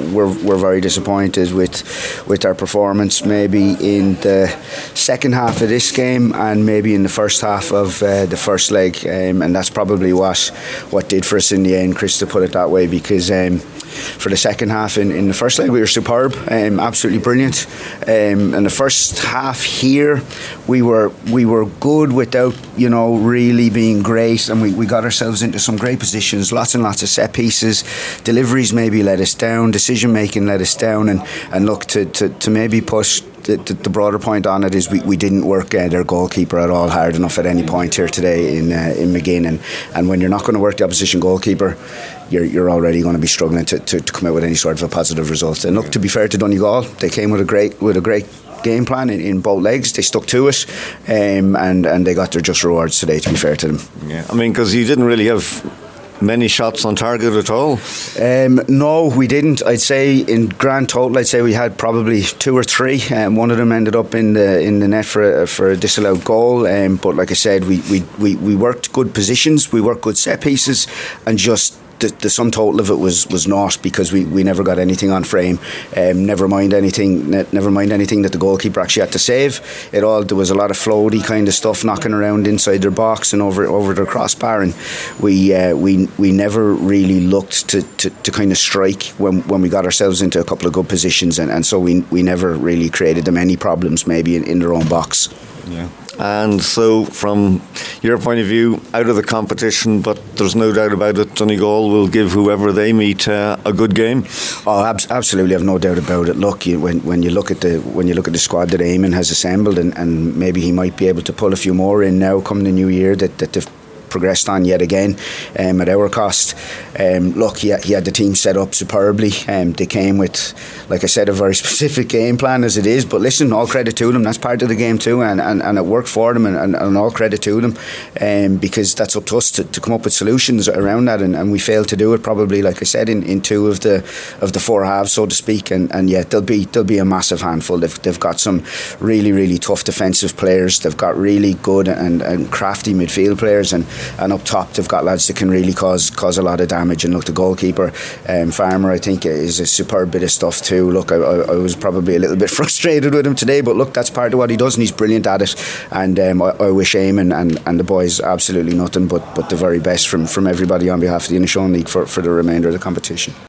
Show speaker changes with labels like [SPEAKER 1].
[SPEAKER 1] we're very disappointed with our performance, maybe in the second half of this game and maybe in the first half of the first leg, and that's probably what did for us in the end, Chris, to put it that way, because for the second half in the first leg we were superb, absolutely brilliant. In the first half here we were good without really being great, and we got ourselves into some great positions, lots and lots of set pieces. Deliveries maybe let us down, decision making let us down, and look to maybe push the broader point on it is we didn't work their goalkeeper at all hard enough at any point here today in McGinn, and when you're not going to work the opposition goalkeeper, you're already going to be struggling to come out with any sort of a positive result. And look, to be fair to Donegal, they came with a great game plan in both legs. They stuck to it, and they got their just rewards today, to be fair to them.
[SPEAKER 2] Yeah, I mean, because you didn't really have many shots on target at all.
[SPEAKER 1] No, we didn't. I'd say in grand total, I'd say we had probably 2 or 3. One of them ended up in the net for a disallowed goal. But like I said, we worked good positions, we worked good set pieces, and just the sum total of it was naught, because we never got anything on frame. Never mind anything that the goalkeeper actually had to save. There was a lot of floaty kind of stuff knocking around inside their box and over their crossbar, and we never really looked to kind of strike when we got ourselves into a couple of good positions, and so we never really created them any problems maybe in their own box.
[SPEAKER 2] Yeah. And so from your point of view, out of the competition, but there's no doubt about it, Donegal will give whoever they meet a good game.
[SPEAKER 1] Oh, absolutely, I've no doubt about it. Look, when you look at the squad that Eamon has assembled, and maybe he might be able to pull a few more in now come the new year that they've progressed on yet again at our cost. Look, he had the team set up superbly. They came with, like I said, a very specific game plan as it is, but listen, all credit to them, that's part of the game too, and it worked for them, and all credit to them, because that's up to us to come up with solutions around that, and we failed to do it probably, like I said, in 2 of the 4 halves, so to speak, and yet they'll be a massive handful. They've got some really, really tough defensive players, they've got really good and crafty midfield players, and up top they've got lads that can really cause a lot of damage. And look, the goalkeeper, Farmer, I think is a superb bit of stuff too. Look, I was probably a little bit frustrated with him today, but look, that's part of what he does, and he's brilliant at it. And I wish Eamon and the boys absolutely nothing but the very best from everybody on behalf of the Inishowen League for the remainder of the competition.